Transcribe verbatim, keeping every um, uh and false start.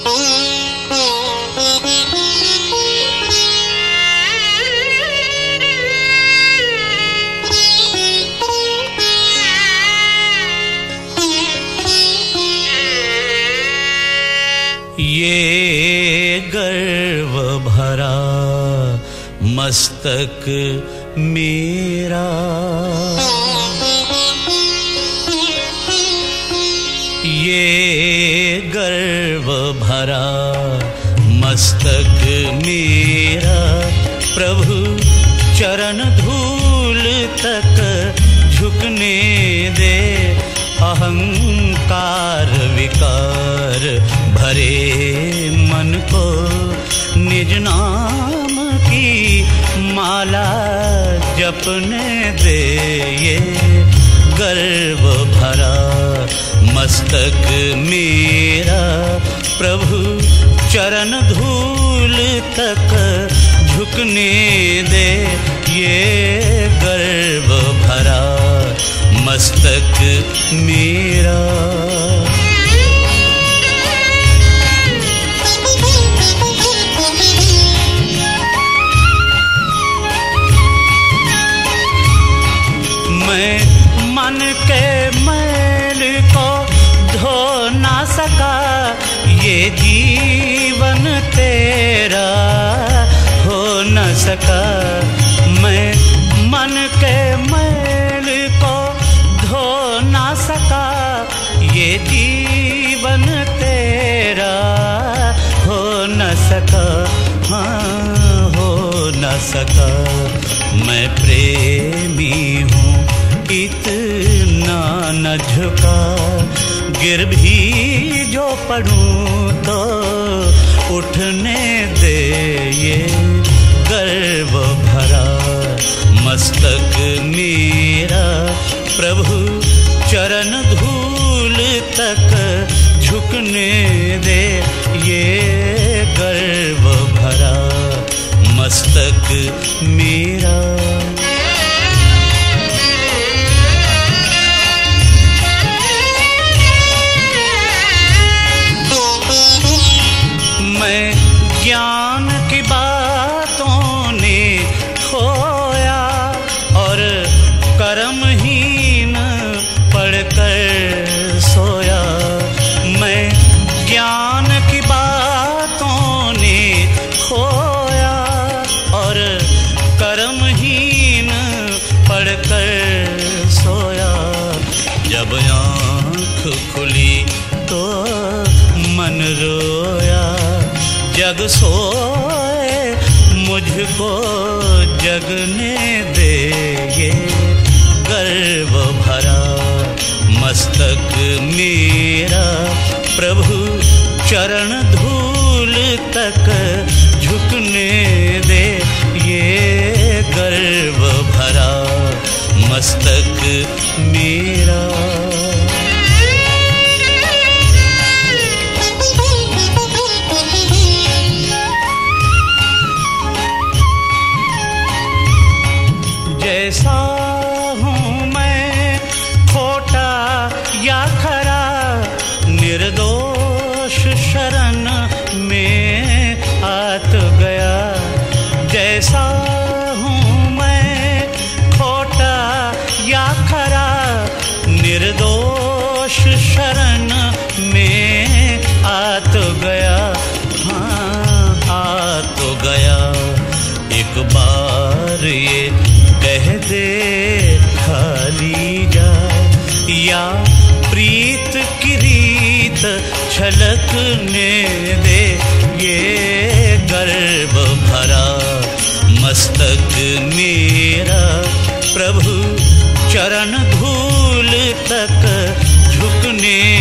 ये गर्व भरा मस्तक मेरा, ये गर्व भरा मस्तक मेरा, प्रभु चरण धूल तक झुकने दे। अहंकार विकार भरे मन को निज नाम की माला जपने दे। ये गर्व भरा मस्तक मेरा, प्रभु चरण धूल तक झुकने दे। ये गर्व भरा मस्तक मेरा। मैं मन के मैल को धो ना सका, ये जीवन तेरा हो न सका। मैं मन के मैल को धो ना सका, ये जीवन तेरा हो न सका। हाँ हो न सका। मैं प्रेमी हूँ इतना न झुका, गिर भी जो पड़ूं तो उठने दे। ये गर्व भरा मस्तक मेरा, प्रभु चरण धूल तक झुकने दे। ये गर्व भरा मस्तक मेरा। मैं ज्ञान की बातों ने खोया और कर्महीन पढ़कर सोया। मैं ज्ञान की बातों ने खोया और कर्महीन पढ़कर सोया। जब आँख खुली तो मन रोया, जग सोए मुझको जगने दे। ये गर्व भरा मस्तक मेरा, प्रभु चरण धूल तक झुकने दे। ये गर्व भरा मस्तक मेरा। जैसा हूँ मैं खोटा या खरा, निर्दोष शरण में आत गया। जैसा हूँ मैं खोटा या खरा, निर्दोष शरण में आत गया। हाँ आ तो गया। एक बार ये कह दे खाली जा, या प्रीत की रीत छलकने दे। ये गर्व भरा मस्तक मेरा, प्रभु चरण धूल तक झुकने